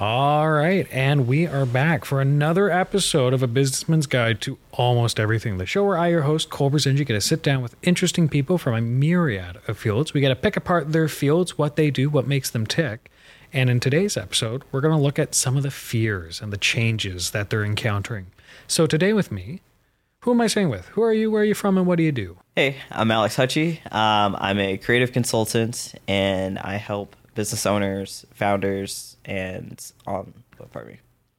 All right, and we are back for another episode of A Businessman's Guide to Almost Everything, the show where I, your host, Cole Brzezinski, get to sit down with interesting people from a myriad of fields. We get to pick apart their fields, what they do, what makes them tick. And in today's episode, we're going to look at some of the fears and the changes that they're encountering. So today with me, who am I saying with? Who are you, where are you from, and what do you do? Hey, I'm Alex Hutchie. I'm a creative consultant, and I help business owners, founders, and pardon me.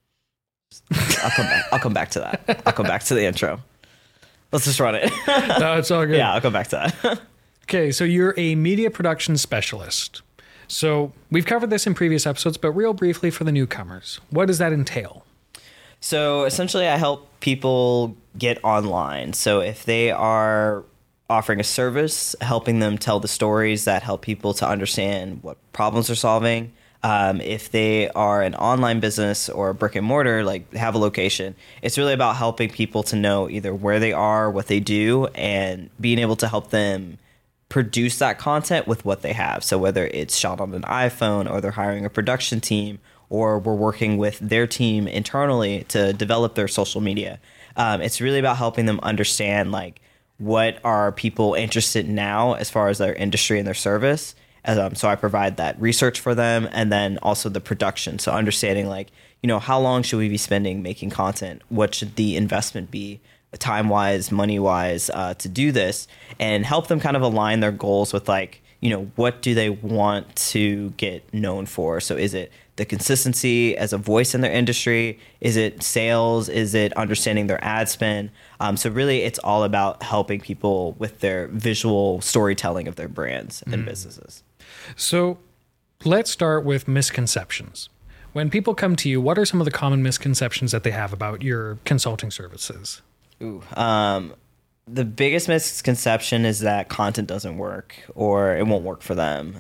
I'll come back to that. I'll come back to the intro. Let's just run it. No, it's all good. Yeah, I'll come back to that. Okay, so you're a media production specialist. So we've covered this in previous episodes, but real briefly for the newcomers, what does that entail? So essentially, I help people get online. So if they are offering a service, helping them tell the stories that help people to understand what problems they're solving. If they are an online business or a brick and mortar, like have a location, it's really about helping people to know either where they are, what they do, and being able to help them produce that content with what they have. So whether it's shot on an iPhone or they're hiring a production team or we're working with their team internally to develop their social media, it's really about helping them understand like what are people interested in now as far as their industry and their service. So I provide that research for them and then also the production. So understanding like, how long should we be spending making content? What should the investment be time-wise, money-wise to do this and help them kind of align their goals with like, what do they want to get known for? So is it the consistency as a voice in their industry? Is it sales? Is it understanding their ad spend? So really, it's all about helping people with their visual storytelling of their brands and businesses. So let's start with misconceptions. When people come to you, what are some of the common misconceptions that they have about your consulting services? The biggest misconception is that content doesn't work or it won't work for them.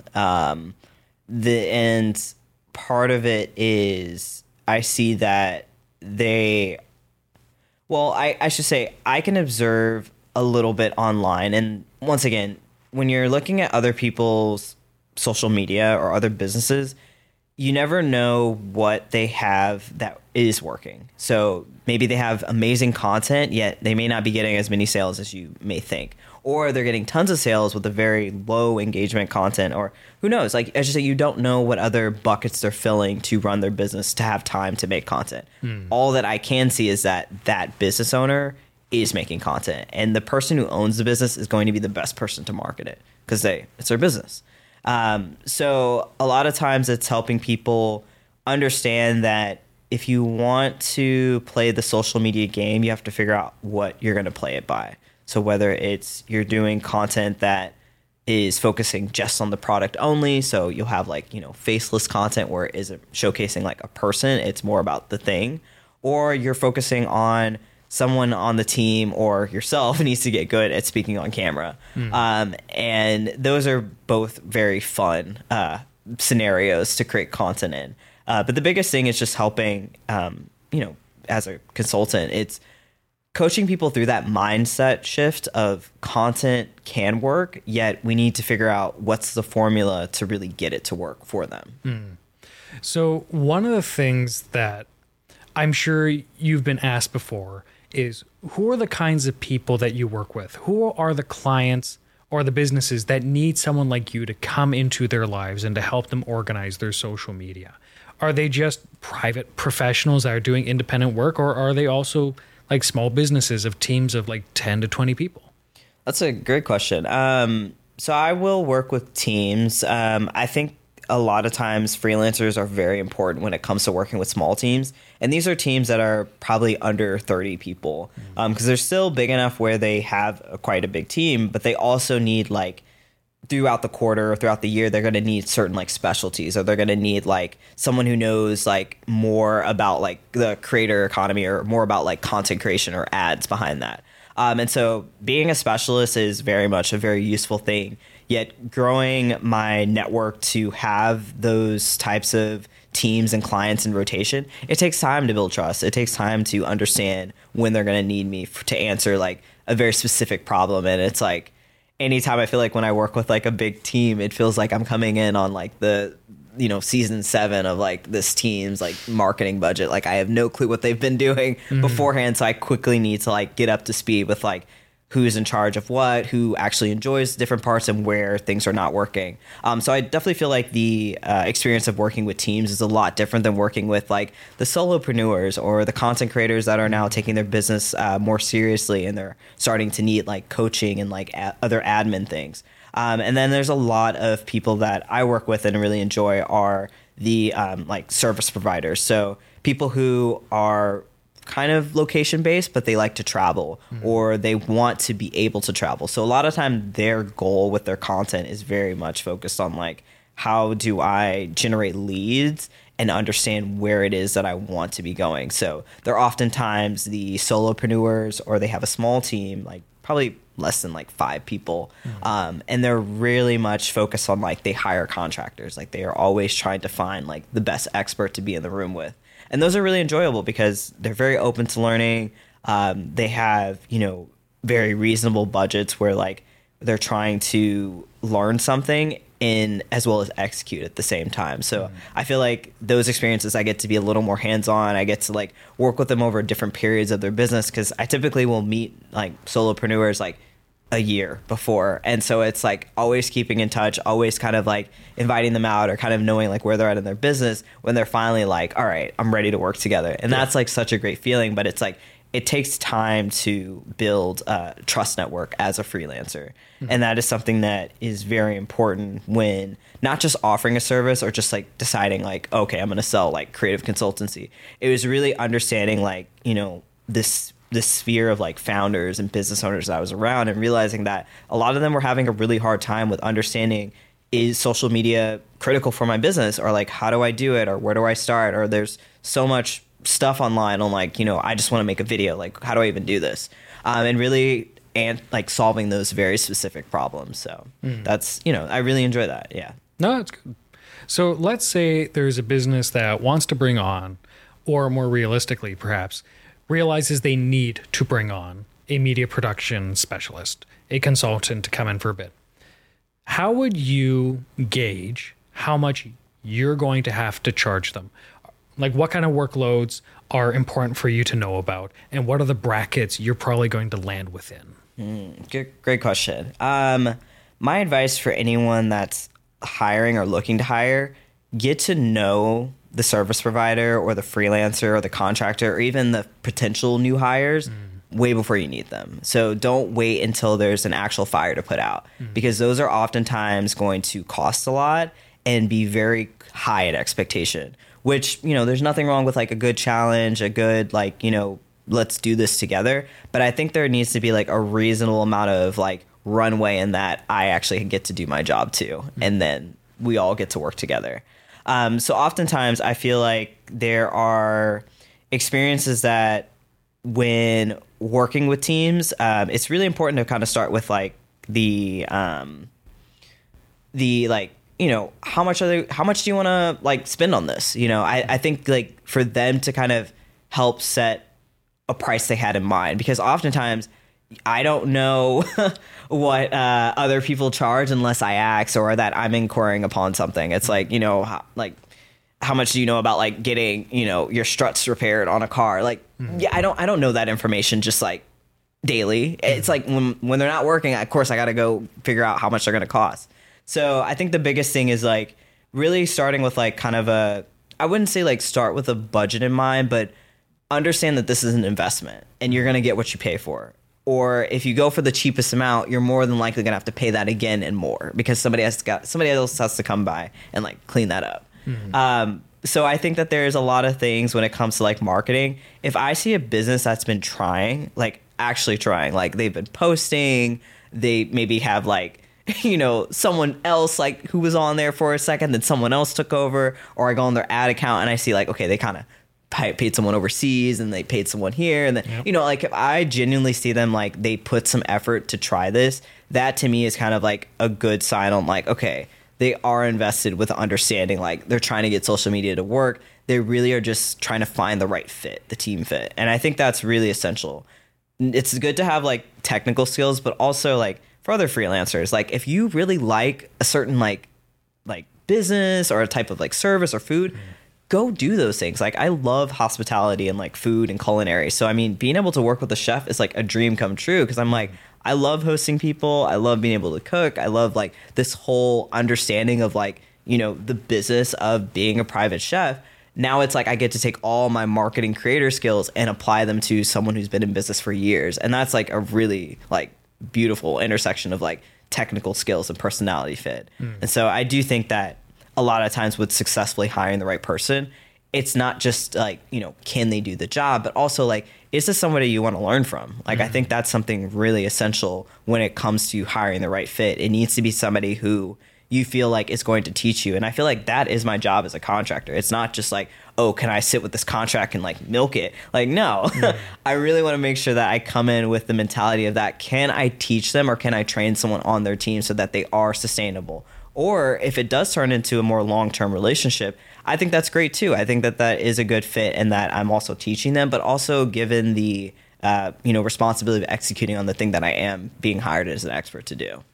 And part of it is I see that I should say I can observe a little bit online. And once again, when you're looking at other people's social media or other businesses, you never know what they have that is working. So maybe they have amazing content, yet they may not be getting as many sales as you may think. Or they're getting tons of sales with a very low engagement content, or who knows? Like, as you say, you don't know what other buckets they're filling to run their business to have time to make content. All that I can see is that business owner is making content, and the person who owns the business is going to be the best person to market it because it's their business. So a lot of times it's helping people understand that if you want to play the social media game, you have to figure out what you're going to play it by. So whether it's you're doing content that is focusing just on the product only, so you'll have like, faceless content where it isn't showcasing like a person, it's more about the thing, or you're focusing on someone on the team or yourself needs to get good at speaking on camera. And those are both very fun scenarios to create content in. But the biggest thing is just helping, as a consultant, it's coaching people through that mindset shift of content can work, yet we need to figure out what's the formula to really get it to work for them. So one of the things that I'm sure you've been asked before is, who are the kinds of people that you work with? Who are the clients or the businesses that need someone like you to come into their lives and to help them organize their social media? Are they just private professionals that are doing independent work, or are they also like small businesses of teams of like 10 to 20 people? That's a great question. So I will work with teams. I think a lot of times freelancers are very important when it comes to working with small teams. And these are teams that are probably under 30 people because they're still big enough where they have quite a big team, but they also need like throughout the quarter or throughout the year, they're going to need certain like specialties, or they're going to need like someone who knows like more about like the creator economy or more about like content creation or ads behind that. And so being a specialist is very much a very useful thing, yet growing my network to have those types of teams and clients in rotation, it takes time to build trust. It takes time to understand when they're going to need me to answer like a very specific problem. And it's like, anytime I feel like when I work with like a big team, it feels like I'm coming in on like the season 7 of like this team's like marketing budget. Like I have no clue what they've been doing beforehand. So I quickly need to like get up to speed with like who's in charge of what, who actually enjoys different parts and where things are not working. So I definitely feel like the experience of working with teams is a lot different than working with like the solopreneurs or the content creators that are now taking their business more seriously, and they're starting to need like coaching and like other admin things. And then there's a lot of people that I work with and really enjoy are the like service providers. So people who are kind of location based, but they like to travel or they want to be able to travel. So a lot of time their goal with their content is very much focused on like, how do I generate leads and understand where it is that I want to be going? So they're oftentimes the solopreneurs, or they have a small team, like probably less than like 5 people. And they're really much focused on like, they hire contractors. Like they are always trying to find like the best expert to be in the room with. And those are really enjoyable because they're very open to learning. They have, very reasonable budgets where like they're trying to learn something in as well as execute at the same time. So I feel like those experiences, I get to be a little more hands-on. I get to like work with them over different periods of their business, because I typically will meet like solopreneurs like a year before. And so it's like always keeping in touch, always kind of like inviting them out or kind of knowing like where they're at in their business when they're finally like, all right, I'm ready to work together. And that's like such a great feeling, but it's like, it takes time to build a trust network as a freelancer. And that is something that is very important when not just offering a service or just like deciding like, okay, I'm going to sell like creative consultancy. It was really understanding like, this sphere of like founders and business owners that I was around, and realizing that a lot of them were having a really hard time with understanding, is social media critical for my business, or like, how do I do it, or where do I start, or there's so much stuff online on like, I just want to make a video, like how do I even do this, and really like solving those very specific problems. So that's, I really enjoy that. Yeah. No, it's good. So let's say there's a business that wants to bring on, or more realistically perhaps realizes they need to bring on a media production specialist, a consultant to come in for a bit. How would you gauge how much you're going to have to charge them? Like what kind of workloads are important for you to know about, and what are the brackets you're probably going to land within? Great question. My advice for anyone that's hiring or looking to hire, get to know the service provider or the freelancer or the contractor or even the potential new hires way before you need them. So don't wait until there's an actual fire to put out, because those are oftentimes going to cost a lot and be very high in expectation, which, there's nothing wrong with like a good challenge, a good like, let's do this together. But I think there needs to be like a reasonable amount of like runway in that I actually get to do my job too. And then we all get to work together. So oftentimes I feel like there are experiences that when working with teams, it's really important to kind of start with like the like, how much do you want to like spend on this? I think like for them to kind of help set a price they had in mind, because oftentimes I don't know what other people charge unless I ask, or that I'm inquiring upon something. It's like, how much do you know about like getting, your struts repaired on a car? Like, yeah, I don't know that information just like daily. It's like when they're not working, of course I got to go figure out how much they're going to cost. So I think the biggest thing is like really starting with like kind of I wouldn't say like start with a budget in mind, but understand that this is an investment and you're going to get what you pay for. Or if you go for the cheapest amount, you're more than likely going to have to pay that again and more, because somebody else has to come by and like clean that up. So I think that there's a lot of things when it comes to like marketing. If I see a business that's been trying, like actually trying, like they've been posting, they maybe have like, someone else like who was on there for a second, then someone else took over, or I go on their ad account and I see like, okay, they kind of paid someone overseas and they paid someone here, and then like if I genuinely see them like they put some effort to try this, that to me is kind of like a good sign on like, okay, they are invested with understanding, like they're trying to get social media to work. They really are just trying to find the right fit, the team fit. And I think that's really essential. It's good to have like technical skills, but also like for other freelancers, like if you really like a certain like business or a type of like service or food, go do those things. Like I love hospitality and like food and culinary. So I mean, being able to work with a chef is like a dream come true, because I'm like, I love hosting people. I love being able to cook. I love like this whole understanding of like, you know, the business of being a private chef. Now it's like I get to take all my marketing creator skills and apply them to someone who's been in business for years. And that's like a really like beautiful intersection of like technical skills and personality fit. And so I do think that a lot of times with successfully hiring the right person, it's not just like, you know, can they do the job, but also like, is this somebody you want to learn from? Like, I think that's something really essential when it comes to hiring the right fit. It needs to be somebody who you feel like is going to teach you. And I feel like that is my job as a contractor. It's not just like, oh, can I sit with this contract and like milk it? Like, no, I really want to make sure that I come in with the mentality of that. Can I teach them, or can I train someone on their team so that they are sustainable? Or if it does turn into a more long-term relationship, I think that's great too. I think that that is a good fit, and that I'm also teaching them, but also given the responsibility of executing on the thing that I am being hired as an expert to do.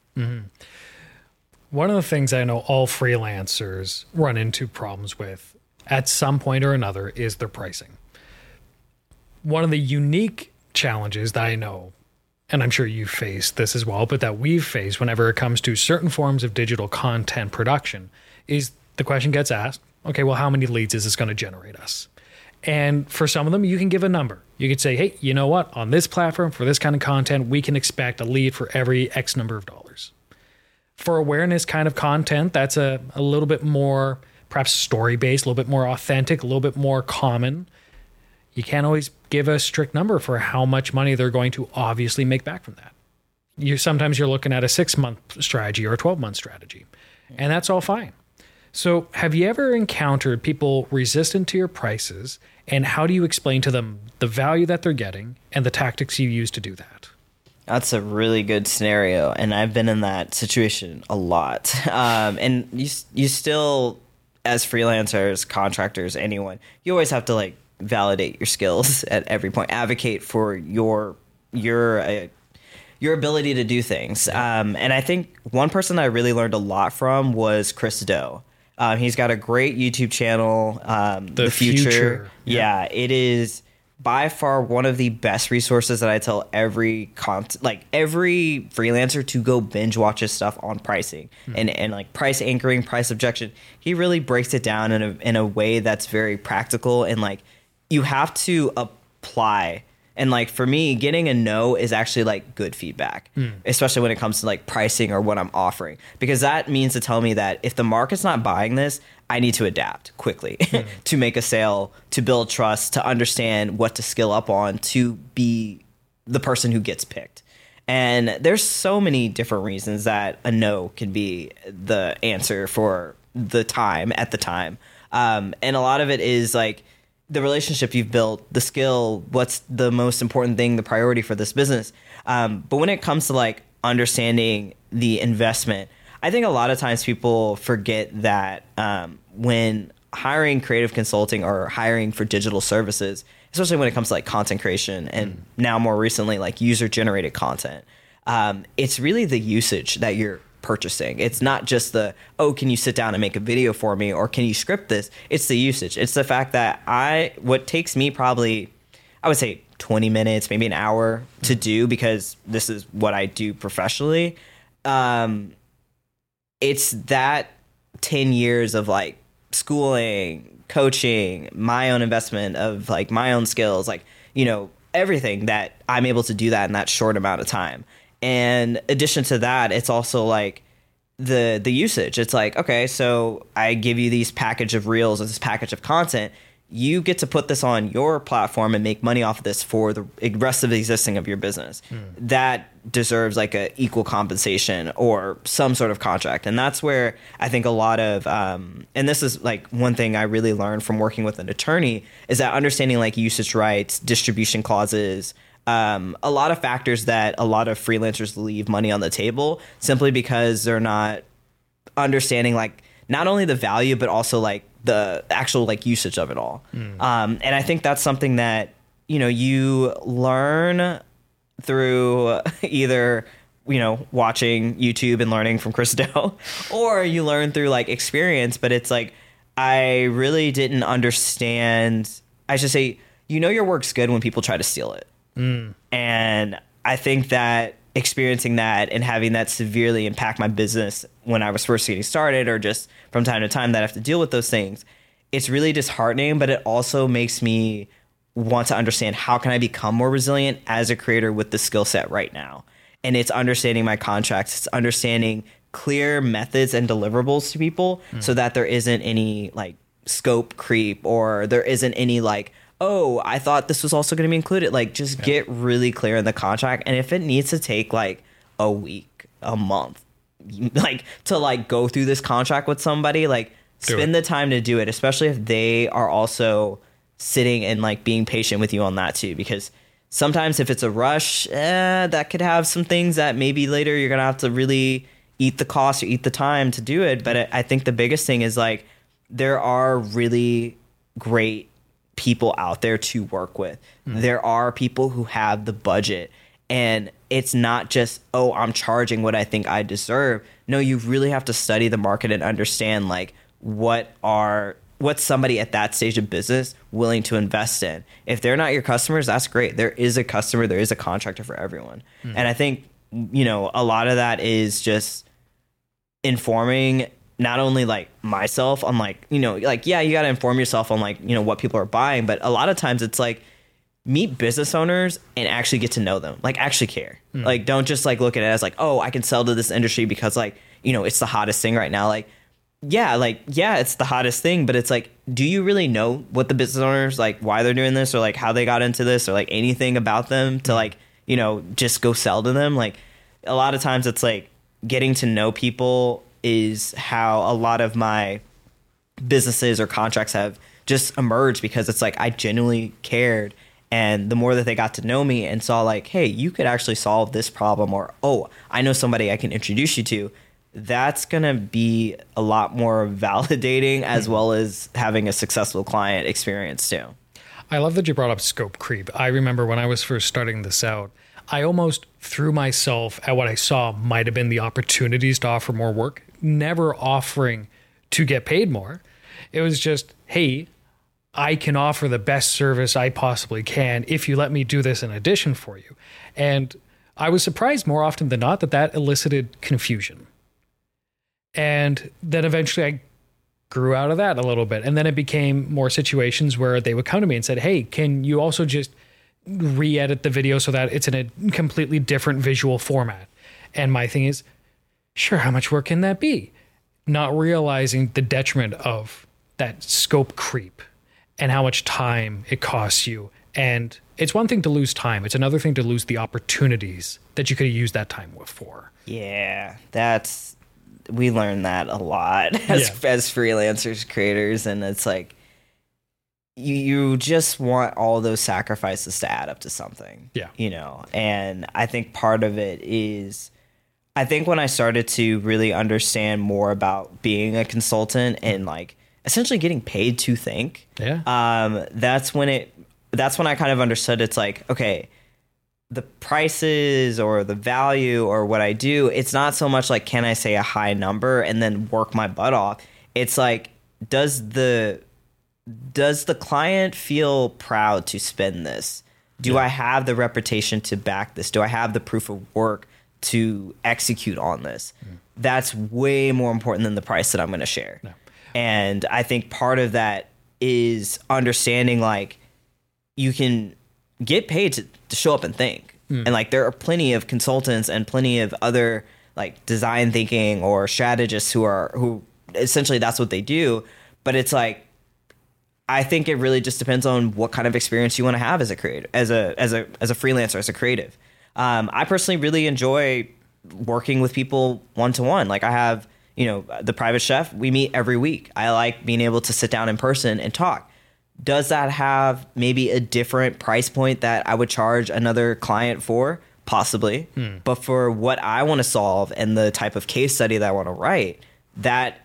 One of the things I know all freelancers run into problems with at some point or another is their pricing. One of the unique challenges that I know, and I'm sure you've faced this as well, but that we've faced whenever it comes to certain forms of digital content production, is the question gets asked, okay, well, how many leads is this going to generate us? And for some of them, you can give a number. You could say, hey, you know what? On this platform, for this kind of content, we can expect a lead for every X number of dollars. For awareness kind of content, that's a little bit more perhaps story-based, a little bit more authentic, a little bit more common. You can't always give a strict number for how much money they're going to obviously make back from that. Sometimes you're looking at a 6-month strategy or a 12-month strategy, and that's all fine. So have you ever encountered people resistant to your prices, and how do you explain to them the value that they're getting and the tactics you use to do that? That's a really good scenario, and I've been in that situation a lot. And you still, as freelancers, contractors, anyone, you always have to like validate your skills at every point, advocate for your ability to do things. And I think one person I really learned a lot from was Chris Do. He's got a great YouTube channel, The Future. Yeah, it is by far one of the best resources that I tell every freelancer to go binge watch his stuff on pricing and like price anchoring, price objection. He really breaks it down in a way that's very practical, and like you have to apply. And like for me, getting a no is actually like good feedback, especially when it comes to like pricing or what I'm offering, because that means to tell me that if the market's not buying this, I need to adapt quickly to make a sale, to build trust, to understand what to skill up on, to be the person who gets picked. And there's so many different reasons that a no can be the answer for the time at the time. And a lot of it is like the relationship you've built, the skill, what's the most important thing, the priority for this business. But when it comes to like understanding the investment, I think a lot of times people forget that when hiring creative consulting or hiring for digital services, especially when it comes to like content creation and now more recently like user generated content, it's really the usage that you're purchasing. It's not just can you sit down and make a video for me, or can you script this? It's the usage. It's the fact that what takes me probably, I would say 20 minutes, maybe an hour to do, because this is what I do professionally. It's that 10 years of like schooling, coaching, my own investment of like my own skills, like, you know, everything that I'm able to do that in that short amount of time. And addition to that, it's also like the usage. It's like, okay, so I give you these package of reels or this package of content. You get to put this on your platform and make money off of this for the rest of the existing of your business. That deserves like a equal compensation or some sort of contract. And that's where I think a lot of, and this is like one thing I really learned from working with an attorney, is that understanding like usage rights, distribution clauses, a lot of factors that a lot of freelancers leave money on the table simply because they're not understanding like not only the value, but also like the actual like usage of it all. And I think that's something that, you know, you learn through either watching YouTube and learning from Chris Do, or you learn through like experience. But it's like, I really didn't understand. I should say, your work's good when people try to steal it. And I think that experiencing that and having that severely impact my business when I was first getting started, or just from time to time that I have to deal with those things, it's really disheartening, but it also makes me want to understand how can I become more resilient as a creator with the skill set right now. And it's understanding my contracts. It's understanding clear methods and deliverables to people so that there isn't any like scope creep, or there isn't any like, oh, I thought this was also going to be included. Like, just get really clear in the contract. And if it needs to take like a week, a month, like to like go through this contract with somebody, like spend the time to do it, especially if they are also sitting and like being patient with you on that too. Because sometimes if it's a rush, that could have some things that maybe later you're going to have to really eat the cost or eat the time to do it. But I think the biggest thing is like, there are really great people out there to work with. There are people who have the budget, and it's not just, oh, I'm charging what I think I deserve. No, you really have to study the market and understand like what's somebody at that stage of business willing to invest in. If they're not your customers, that's great. There is a customer, there is a contractor for everyone. And I think, a lot of that is just informing not only like myself on like, like, yeah, you got to inform yourself on like, what people are buying. But a lot of times it's like, meet business owners and actually get to know them, like actually care. Like, don't just like look at it as like, oh, I can sell to this industry because like, it's the hottest thing right now. Like, yeah, it's the hottest thing, but it's like, do you really know what the business owners, like why they're doing this, or like how they got into this, or like anything about them to like, just go sell to them? Like, a lot of times it's like getting to know people is how a lot of my businesses or contracts have just emerged, because it's like I genuinely cared. And the more that they got to know me and saw like, hey, you could actually solve this problem, or, oh, I know somebody I can introduce you to, that's going to be a lot more validating, as well as having a successful client experience too. I love that you brought up scope creep. I remember when I was first starting this out, I almost threw myself at what I saw might have been the opportunities to offer more work, never offering to get paid more. It was just, hey, I can offer the best service I possibly can if you let me do this in addition for you. And I was surprised more often than not that elicited confusion. And then eventually I grew out of that a little bit. And then it became more situations where they would come to me and said, hey, can you also just re-edit the video so that it's in a completely different visual format? And my thing is, sure, how much work can that be? Not realizing the detriment of that scope creep and how much time it costs you. And it's one thing to lose time. It's another thing to lose the opportunities that you could have used that time for. Yeah, we learn that a lot as freelancers, creators. And it's like, you just want all those sacrifices to add up to something. Yeah. And I think part of it is, I think when I started to really understand more about being a consultant and like essentially getting paid to think, that's when I kind of understood it's like, okay, the prices or the value or what I do, it's not so much like, can I say a high number and then work my butt off? It's like, does the client feel proud to spend this? Do I have the reputation to back this? Do I have the proof of work to execute on this? That's way more important than the price that I'm going to share. No. And I think part of that is understanding like, you can get paid to show up and think. And like, there are plenty of consultants and plenty of other like design thinking or strategists who essentially that's what they do. But it's like, I think it really just depends on what kind of experience you want to have as a creator, as a freelancer, as a creative. I personally really enjoy working with people one-to-one. Like, I have, the private chef, we meet every week. I like being able to sit down in person and talk. Does that have maybe a different price point that I would charge another client for? Possibly. But for what I want to solve and the type of case study that I want to write, that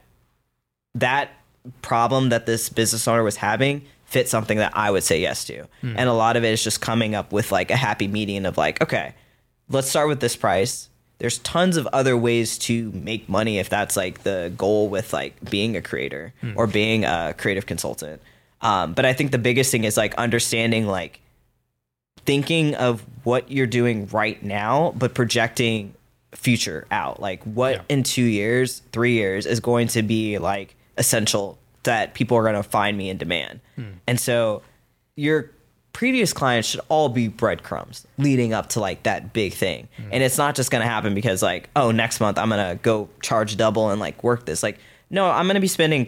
problem that this business owner was having fit something that I would say yes to. And a lot of it is just coming up with like a happy median of like, okay, let's start with this price. there's tons of other ways to make money if that's like the goal with like being a creator or being a creative consultant. But I think the biggest thing is like understanding, like thinking of what you're doing right now, but projecting future out. Like what in 2 years, 3 years is going to be like essential that people are going to find me in demand. And so your previous clients should all be breadcrumbs leading up to like that big thing. And it's not just going to happen because like, oh, next month I'm going to go charge double and like work this. Like, no, I'm going to be spending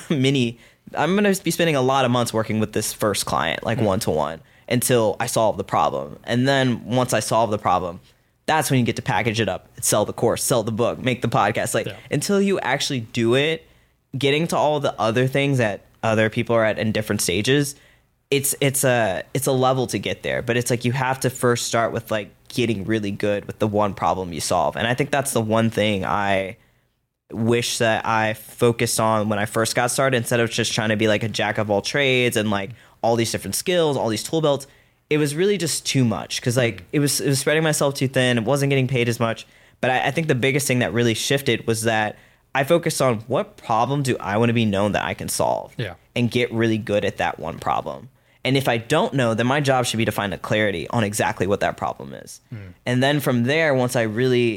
I'm going to be spending a lot of months working with this first client, like one-to-one, until I solve the problem. And then once I solve the problem, that's when you get to package it up, sell the course, sell the book, make the podcast. Like until you actually do it, getting to all the other things that other people are at in different stages, it's a level to get there. But it's like you have to first start with like getting really good with the one problem you solve. And I think that's the one thing I wish that I focused on when I first got started, instead of just trying to be like a jack of all trades and like all these different skills, all these tool belts. It was really just too much because like it was spreading myself too thin. It wasn't getting paid as much. But I think the biggest thing that really shifted was that I focused on what problem do I want to be known that I can solve, and get really good at that one problem. And if I don't know, then my job should be to find a clarity on exactly what that problem is. And then from there, once I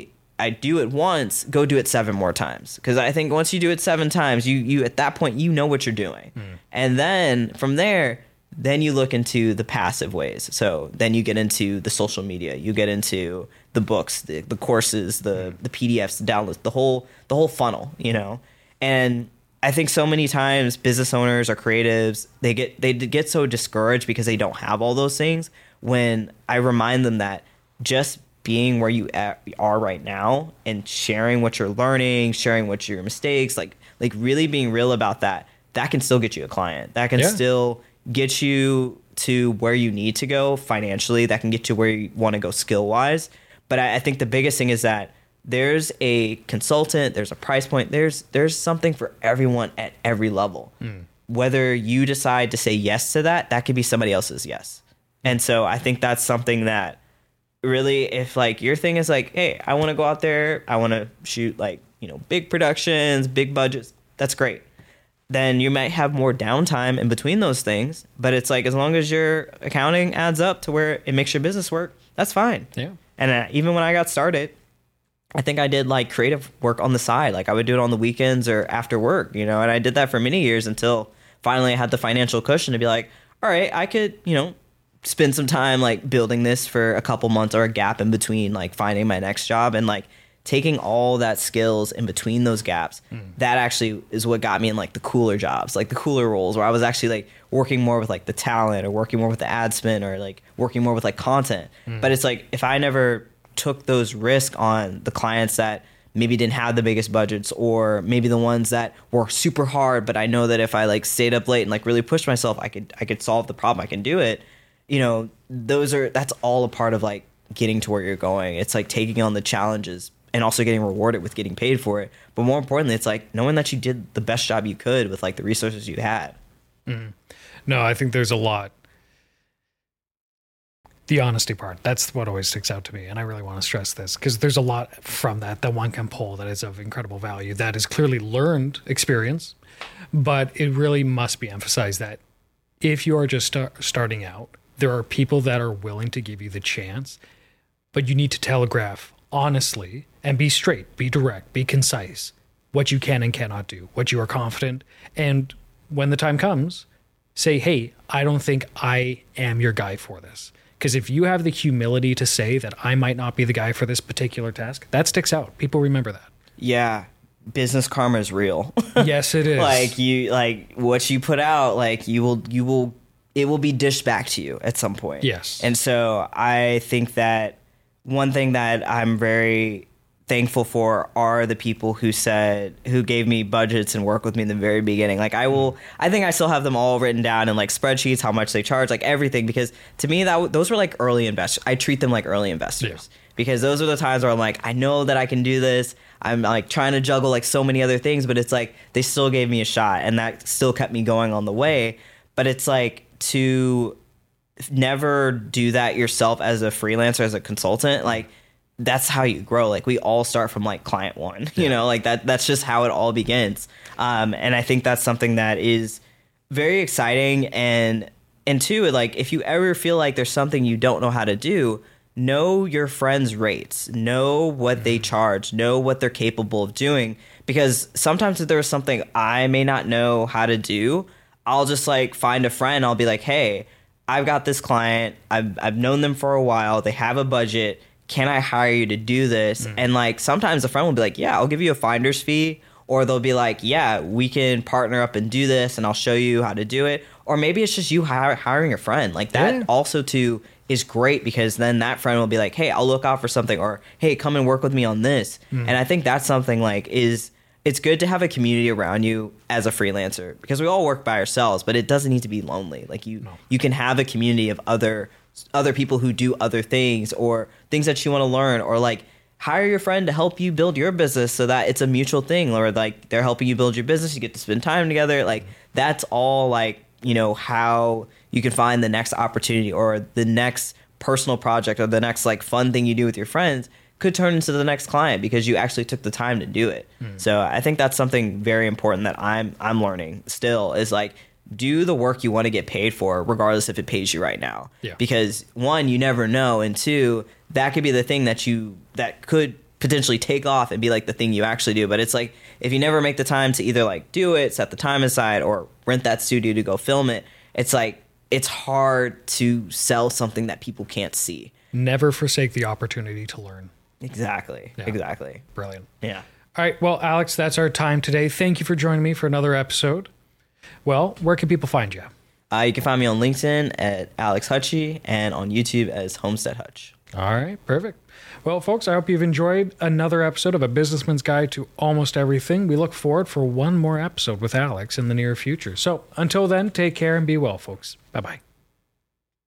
do it once, go do it 7 more times. Because I think once you do it 7 times, you at that point, you know what you're doing. And then from there, then you look into the passive ways. So then you get into the social media, you get into the books, the courses, the PDFs, the downloads, the whole funnel, you know? And I think so many times business owners or creatives, they get so discouraged because they don't have all those things, when I remind them that just being where you are right now and sharing what you're learning, sharing what your mistakes, like really being real about that can still get you a client. That can still get you to where you need to go financially. That can get you where you want to go skill wise. But I think the biggest thing is that there's a consultant, there's a price point, there's something for everyone at every level. Whether you decide to say yes to that could be somebody else's yes. And so I think that's something that really, if like your thing is like, hey, I want to go out there, I want to shoot like, you know, big productions, big budgets, that's great. Then you might have more downtime in between those things. But it's like, as long as your accounting adds up to where it makes your business work, that's fine. Yeah. And even when I got started, I think I did like creative work on the side. Like I would do it on the weekends or after work, you know, and I did that for many years until finally I had the financial cushion to be like, all right, I could, you know, spend some time like building this for a couple months or a gap in between like finding my next job, and like taking all that skills in between those gaps. That actually is what got me in like the cooler jobs, like the cooler roles where I was actually like working more with like the talent or working more with the ad spin or like working more with like content. But it's like, if I never took those risks on the clients that maybe didn't have the biggest budgets, or maybe the ones that work super hard, but I know that if I like stayed up late and like really pushed myself, I could solve the problem, I can do it. You know, that's all a part of like getting to where you're going. It's like taking on the challenges and also getting rewarded with getting paid for it. But more importantly, it's like knowing that you did the best job you could with like the resources you had. No, I think there's a lot. The honesty part, that's what always sticks out to me. And I really want to stress this because there's a lot from that one can pull that is of incredible value. That is clearly learned experience, but it really must be emphasized that if you are just starting out, there are people that are willing to give you the chance, but you need to telegraph honestly and be straight, be direct, be concise, what you can and cannot do, what you are confident. And when the time comes, say, hey, I don't think I am your guy for this. Because if you have the humility to say that I might not be the guy for this particular task, that sticks out. People remember that. Yeah. Business karma is real. Yes, it is. Like what you put out, like it will be dished back to you at some point. Yes. And so I think that one thing that I'm very thankful for are the people who gave me budgets and work with me in the very beginning. Like I think I still have them all written down in like spreadsheets, how much they charge, like everything, because to me those were like early investors. I treat them like early investors because those are the times where I'm like, I know that I can do this. I'm like trying to juggle like so many other things, but it's like they still gave me a shot and that still kept me going on the way. But it's like to never do that yourself as a freelancer, as a consultant, like that's how you grow. Like we all start from like client one, you know, like that's just how it all begins. And I think that's something that is very exciting. And two, like if you ever feel like there's something you don't know how to do, know your friends' rates, know what they charge, know what they're capable of doing. Because sometimes if there's something I may not know how to do, I'll just like find a friend. I'll be like, hey, I've got this client. I've known them for a while. They have a budget. Can I hire you to do this? And like sometimes a friend will be like, yeah, I'll give you a finder's fee. Or they'll be like, yeah, we can partner up and do this and I'll show you how to do it. Or maybe it's just you hiring a friend. Like that also too is great, because then that friend will be like, hey, I'll look out for something, or hey, come and work with me on this. And I think that's something like it's good to have a community around you as a freelancer, because we all work by ourselves, but it doesn't need to be lonely. Like you can have a community of other people who do other things or things that you want to learn, or like hire your friend to help you build your business so that it's a mutual thing, or like they're helping you build your business. You get to spend time together. Like that's all like, you know, how you can find the next opportunity or the next personal project or the next like fun thing you do with your friends could turn into the next client because you actually took the time to do it. So I think that's something very important that I'm learning still, is like, do the work you want to get paid for, regardless if it pays you right now. Because one, you never know, and two, that could be the thing that could potentially take off and be like the thing you actually do. But it's like, if you never make the time to either like do it, set the time aside, or rent that studio to go film it, it's like, it's hard to sell something that people can't see. Never forsake the opportunity to learn. Exactly. Brilliant. Yeah. All right. Well, Alex, that's our time today. Thank you for joining me for another episode. Well, where can people find you? You can find me on LinkedIn at Alex Hutchie and on YouTube as Homestead Hutch. All right. Perfect. Well, folks, I hope you've enjoyed another episode of A Businessman's Guide to Almost Everything. We look forward for one more episode with Alex in the near future. So until then, take care and be well, folks. Bye-bye.